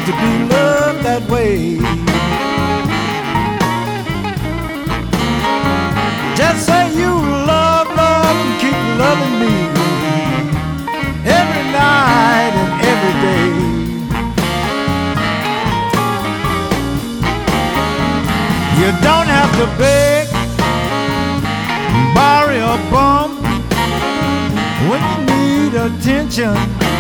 to be loved that way. Just say you love, love, and keep loving me every night and every day. You don't have to beg, borrow or bum when you need attention.